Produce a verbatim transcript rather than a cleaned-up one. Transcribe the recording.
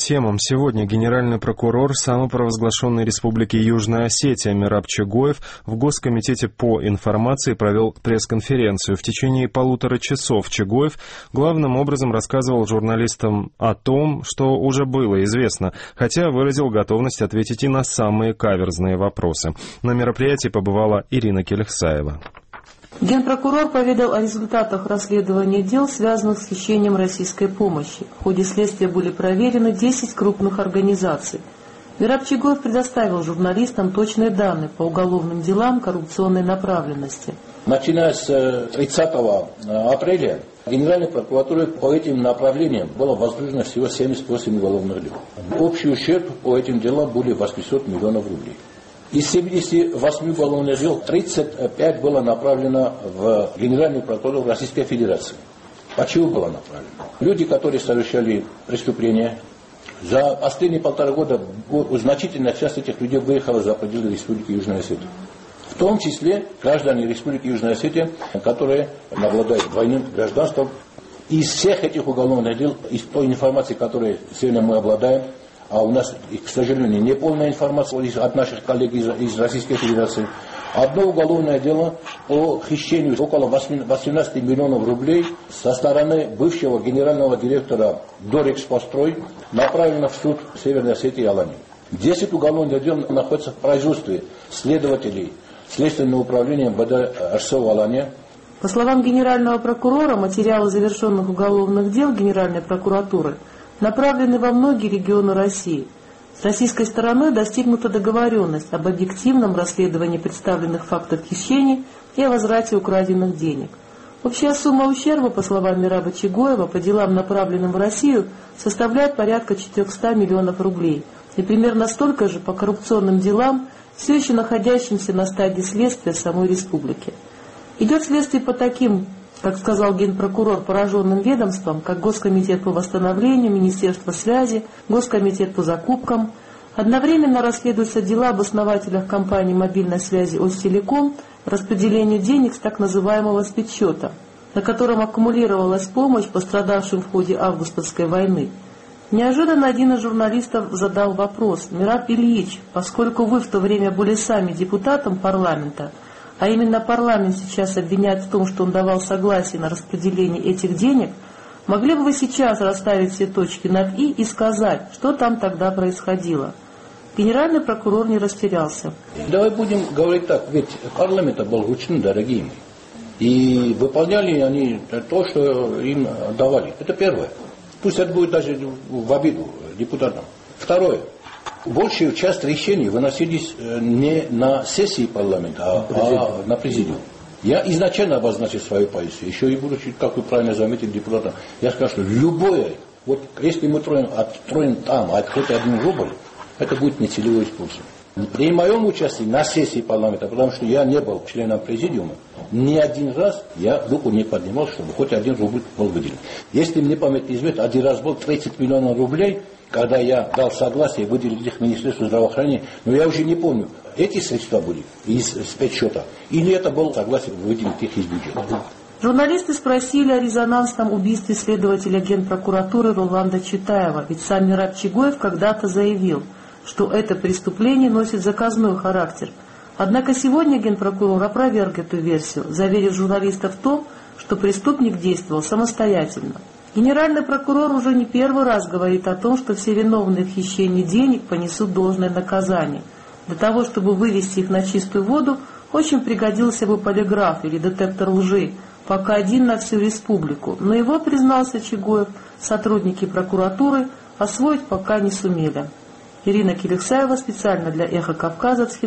темам. Сегодня генеральный прокурор самопровозглашенной республики Южная Осетия Мераб Чегоев в Госкомитете по информации провел пресс-конференцию. В течение полутора часов Чегоев главным образом рассказывал журналистам о том, что уже было известно, хотя выразил готовность ответить и на самые каверзные вопросы. На мероприятии побывала Ирина Келехсаева. Генпрокурор поведал о результатах расследования дел, связанных с хищением российской помощи. В ходе следствия были проверены десять крупных организаций. Мераб Чегоев предоставил журналистам точные данные по уголовным делам коррупционной направленности. Начиная с тридцатого апреля Генеральной прокуратурой по этим направлениям было возбуждено всего семьдесят восемь уголовных дел. Общий ущерб по этим делам были восемьсот миллионов рублей. Из семидесяти восьми уголовных дел тридцать пять было направлено в Генеральную прокуратуру Российской Федерации. Почему было направлено? Люди, которые совершали преступления, за последние полтора года значительная часть этих людей выехала за пределы Республики Южная Осетия. В том числе граждане Республики Южная Осетия, которые обладают двойным гражданством. Из всех этих уголовных дел, из той информации, которой сегодня мы обладаем, а у нас, к сожалению, не полная информация от наших коллег из, из Российской Федерации. Одно уголовное дело по хищению около восемнадцати миллионов рублей со стороны бывшего генерального директора Дорекспострой направлено в суд Северной Осетии и Алании. Десять уголовных дел находятся в производстве следователей Следственного управления МВД РСО в Алане. По словам генерального прокурора, материалы завершенных уголовных дел Генеральной прокуратуры направлены во многие регионы России. С российской стороной достигнута договоренность об объективном расследовании представленных фактов хищений и о возврате украденных денег. Общая сумма ущерба, по словам Мераба Чегоева, по делам, направленным в Россию, составляет порядка четырехсот миллионов рублей, и примерно столько же по коррупционным делам, все еще находящимся на стадии следствия в самой республике. Идет следствие по таким, как сказал генпрокурор, пораженным ведомствам, как Госкомитет по восстановлению, Министерство связи, Госкомитет по закупкам. Одновременно расследуются дела об основателях компании мобильной связи Остелеком, распределению денег с так называемого спецсчета, на котором аккумулировалась помощь пострадавшим в ходе августовской войны. Неожиданно один из журналистов задал вопрос: «Мераб Ильич, поскольку вы в то время были сами депутатом парламента, а именно парламент сейчас обвиняет в том, что он давал согласие на распределение этих денег, могли бы вы сейчас расставить все точки над «и» и сказать, что там тогда происходило?» Генеральный прокурор не растерялся. Давай будем говорить так, ведь парламент был очень дорогим. И выполняли они то, что им давали. Это первое. Пусть это будет даже в обиду депутатам. Второе. Большую часть решений выносились не на сессии парламента, а, а на президиум. Я изначально обозначил свою позицию, еще и будучи, как вы правильно заметили, депутатом, я скажу, что любое, вот если мы троим, отстроим там хоть один рубль, это будет нецелевое использование. При моем участии на сессии парламента, потому что я не был членом президиума, ни один раз я руку не поднимал, чтобы хоть один рубль был выделен. Если мне память не изменит, один раз был тридцать миллионов рублей, когда я дал согласие выделить их Министерству здравоохранения, но я уже не помню, эти средства были из спецсчета, или это было согласие выделить их из бюджета. Журналисты спросили о резонансном убийстве следователя Генпрокуратуры Роланда Читаева, ведь сам Мераб Чегоев когда-то заявил, что это преступление носит заказной характер. Однако сегодня генпрокурор опроверг эту версию, заверив журналистов в том, что преступник действовал самостоятельно. Генеральный прокурор уже не первый раз говорит о том, что все виновные в хищении денег понесут должное наказание. Для того, чтобы вывести их на чистую воду, очень пригодился бы полиграф или детектор лжи, пока один на всю республику. Но его, признался Чегоев, сотрудники прокуратуры освоить пока не сумели. Ирина Келехсаева специально для «Эхо Кавказа».